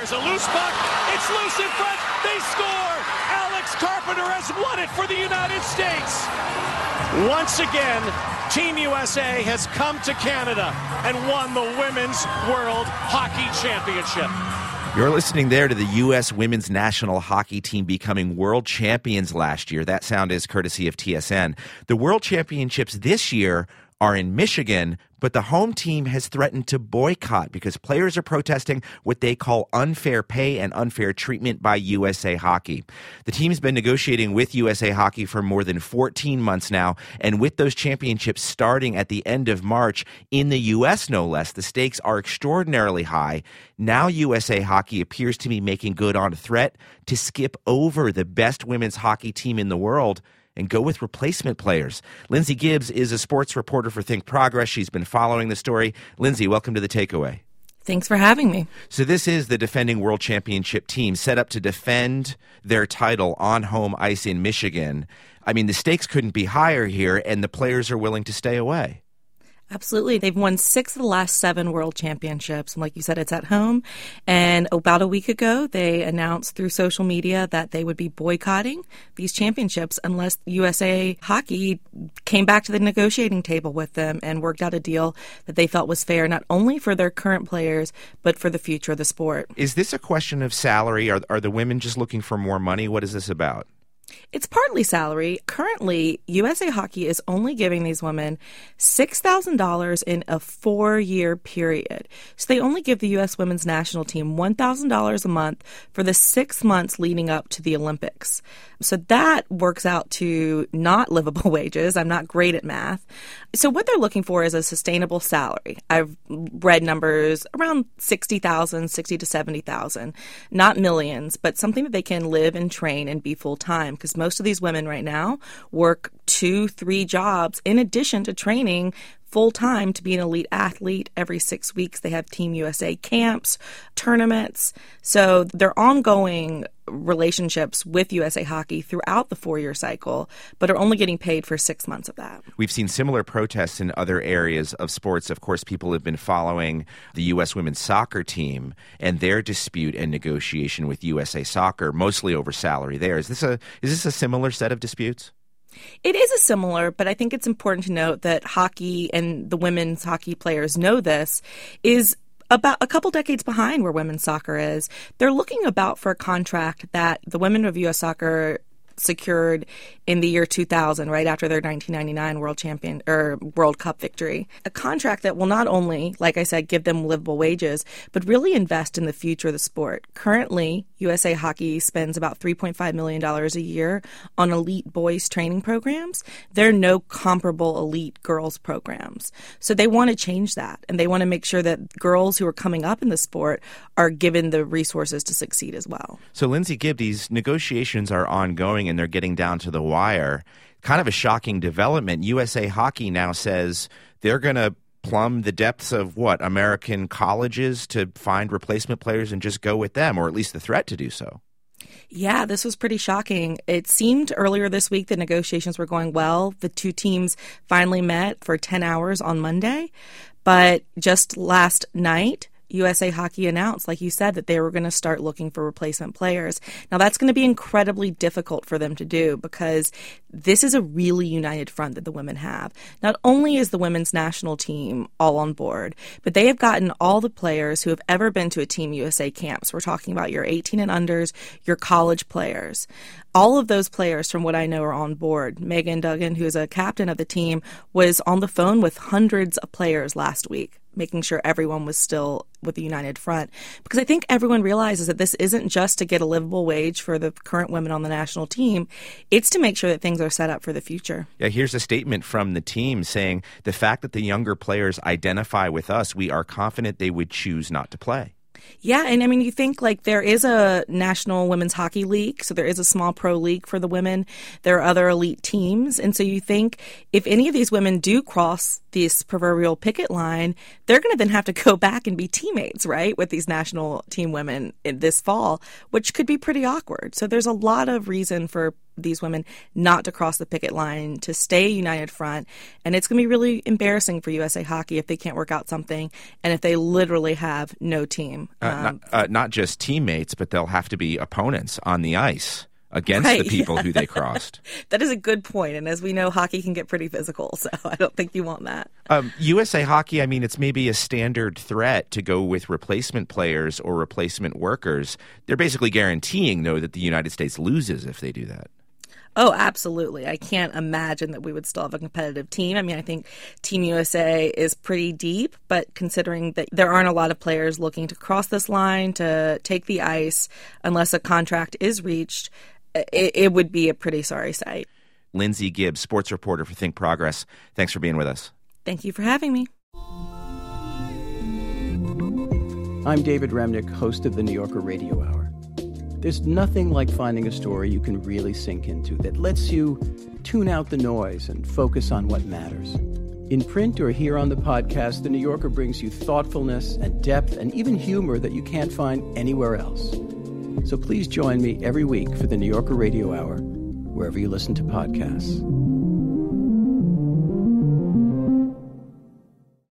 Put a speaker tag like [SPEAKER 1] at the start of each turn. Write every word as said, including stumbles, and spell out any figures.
[SPEAKER 1] There's a loose puck. It's loose in front. They score. Alex Carpenter has won it for the United States. Once again, Team U S A has come to Canada and won the Women's World Hockey Championship.
[SPEAKER 2] You're listening there to the U S Women's National Hockey Team becoming world champions last year. That sound is courtesy of T S N. The World Championships this year are in Michigan, but the home team has threatened to boycott because players are protesting what they call unfair pay and unfair treatment by U S A Hockey. The team's been negotiating with U S A Hockey for more than fourteen months now, and with those championships starting at the end of March in the U S no less, the stakes are extraordinarily high. Now U S A Hockey appears to be making good on a threat to skip over the best women's hockey team in the world and go with replacement players. Lindsay Gibbs is a sports reporter for Think Progress. She's been following the story. Lindsay, welcome to The Takeaway.
[SPEAKER 3] Thanks for having me.
[SPEAKER 2] So this is the defending world championship team set up to defend their title on home ice in Michigan. I mean, the stakes couldn't be higher here, and the players are willing to stay away.
[SPEAKER 3] Absolutely. They've won six of the last seven world championships. And like you said, it's at home. And about a week ago, they announced through social media that they would be boycotting these championships unless U S A Hockey came back to the negotiating table with them and worked out a deal that they felt was fair, not only for their current players, but for the future of the sport.
[SPEAKER 2] Is this a question of salary? Are, are the women just looking for more money? What is this about?
[SPEAKER 3] It's partly salary. Currently, U S A Hockey is only giving these women six thousand dollars in a four-year period. So they only give the U S women's national team one thousand dollars a month for the six months leading up to the Olympics. So that works out to not livable wages. I'm not great at math. So what they're looking for is a sustainable salary. I've read numbers around sixty thousand dollars, sixty thousand to seventy thousand dollars, not millions, but something that they can live and train and be full-time. Because most of these women right now work two, three jobs in addition to training full-time to be an elite athlete. Every six weeks they have Team U S A camps, tournaments. So they're ongoing relationships with U S A Hockey throughout the four-year cycle, but are only getting paid for six months of that.
[SPEAKER 2] We've seen similar protests in other areas of sports. Of course, people have been following the U S women's soccer team and their dispute and negotiation with U S A Soccer, mostly over salary there. Is this a is this a similar set of disputes?
[SPEAKER 3] It is a similar, but I think it's important to note that hockey, and the women's hockey players know this, is about a couple decades behind where women's soccer is. They're looking about for a contract that the women of U S Soccer secured in the year two thousand, right after their nineteen ninety-nine World Champion or World Cup victory. A contract that will not only, like I said, give them livable wages, but really invest in the future of the sport. Currently, U S A Hockey spends about three point five million dollars a year on elite boys training programs. There are no comparable elite girls programs. So they want to change that, and they want to make sure that girls who are coming up in the sport are given the resources to succeed as well.
[SPEAKER 2] So, Lindsay Gibb, these negotiations are ongoing and they're getting down to the wire. Kind of a shocking development. U S A Hockey now says they're going to plumb the depths of what, American colleges to find replacement players and just go with them, or at least the threat to do so.
[SPEAKER 3] Yeah, this was pretty shocking. It seemed earlier this week that negotiations were going well. The two teams finally met for ten hours on Monday. But just last night, U S A Hockey announced, like you said, that they were going to start looking for replacement players. Now, that's going to be incredibly difficult for them to do because this is a really united front that the women have. Not only is the women's national team all on board, but they have gotten all the players who have ever been to a Team U S A camps. We're talking about your eighteen and unders, your college players. All of those players, from what I know, are on board. Megan Duggan, who is a captain of the team, was on the phone with hundreds of players last week, making sure everyone was still with the united front. Because I think everyone realizes that this isn't just to get a livable wage for the current women on the national team. It's to make sure that things are set up for the future.
[SPEAKER 2] Yeah, here's a statement from the team saying, the fact that the younger players identify with us, we are confident they would choose not to play.
[SPEAKER 3] Yeah, and I mean, you think like there is a National Women's Hockey League, so there is a small pro league for the women. There are other elite teams. And so you think if any of these women do cross this proverbial picket line, they're going to then have to go back and be teammates, right, with these national team women in this fall, which could be pretty awkward. So there's a lot of reason for these women not to cross the picket line, to stay a united front. And it's going to be really embarrassing for U S A Hockey if they can't work out something and if they literally have no team.
[SPEAKER 2] Uh,
[SPEAKER 3] um,
[SPEAKER 2] not, uh, not just teammates, but they'll have to be opponents on the ice against
[SPEAKER 3] right.
[SPEAKER 2] the people who they crossed.
[SPEAKER 3] That is a good point. And as we know, hockey can get pretty physical, so I don't think you want that.
[SPEAKER 2] Um, U S A Hockey, I mean, it's maybe a standard threat to go with replacement players or replacement workers. They're basically guaranteeing, though, that the United States loses if they do that.
[SPEAKER 3] Oh, absolutely. I can't imagine that we would still have a competitive team. I mean, I think Team U S A is pretty deep, but considering that there aren't a lot of players looking to cross this line, to take the ice, unless a contract is reached, it, it would be a pretty sorry sight.
[SPEAKER 2] Lindsay Gibbs, sports reporter for Think Progress. Thanks for being with us.
[SPEAKER 3] Thank you for having me.
[SPEAKER 4] I'm David Remnick, host of the New Yorker Radio Hour. There's nothing like finding a story you can really sink into that lets you tune out the noise and focus on what matters. In print or here on the podcast, The New Yorker brings you thoughtfulness and depth and even humor that you can't find anywhere else. So please join me every week for the New Yorker Radio Hour, wherever you listen to podcasts.